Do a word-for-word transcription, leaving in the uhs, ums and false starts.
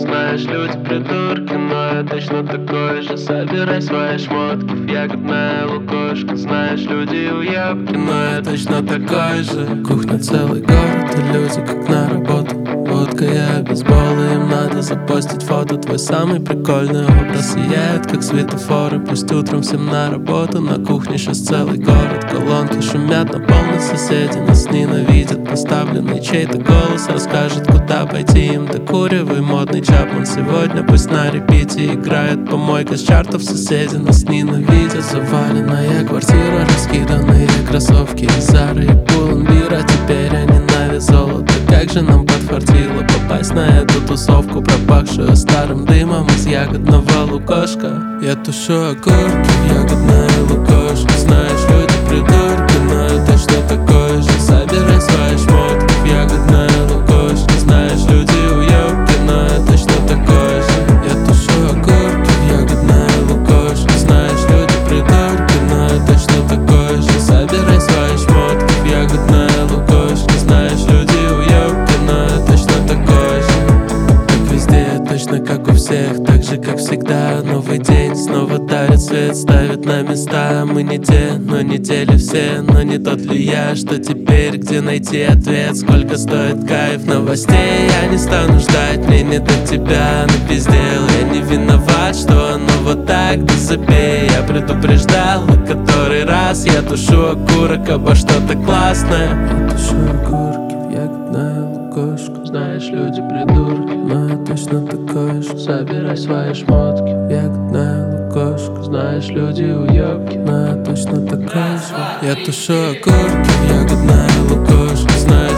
знаешь, люди придурки, но я точно такой же. Собирай свои шмотки в ягодная лукошка. Знаешь, люди уебки, но я точно такой же. Кухня целый город и люди как на работу. Водка и бейсбол, и им надо запостить фото. Твой самый прикольный образ сияет, как светофоры. Пусть утром всем на работу, на кухне сейчас целый город. Колонки шумят на полной, соседи нас ненавидят. Поставленный чей-то голос расскажет, куда пойти им. Докуривай модный Чапман сегодня, пусть на репите играет помойка с чартов. Соседи нас ненавидят. Заваленная квартира, раскиданные кроссовки из Зары и Пуланбира. Теперь они на вес золота. Как же нам подфартило попасть на эту тусовку, пропахшую старым дымом из ягодного лукошка. Я тушу окурки в ягодное лукошко. Знаешь, люди придурки, но я точно такой же. Собирай свои шмотки в ягодное лукошко. Знаешь, люди уебки, но я точно такой же. Я тушу окурки в ягодное лукошко. Знаешь, люди придурки, но я точно такой же. Собирай свои шмотки в ягодное лукошко. Знаешь, люди уебки, но я точно такой же. Как везде, точно как у всех, так же как всегда. Новый день снова дарит свет, ставит на места. Мы не те, но не те все. Но не тот ли я, что теперь, где найти ответ? Сколько стоит кайф новостей? Я не стану ждать, мне не до тебя напиздел. Я не виноват, что оно вот так, да забей. Я предупреждал, и который раз я тушу окурок обо что-то классное. Я тушу окурки в ягодное лукошко. Знаешь, люди придурки, но я точно такой же. Собирай свои шмотки в ягодное лукошко. Знаешь, люди уебки, но я точно такой же. Я тушу окурки в ягодное лукошко. Знаешь,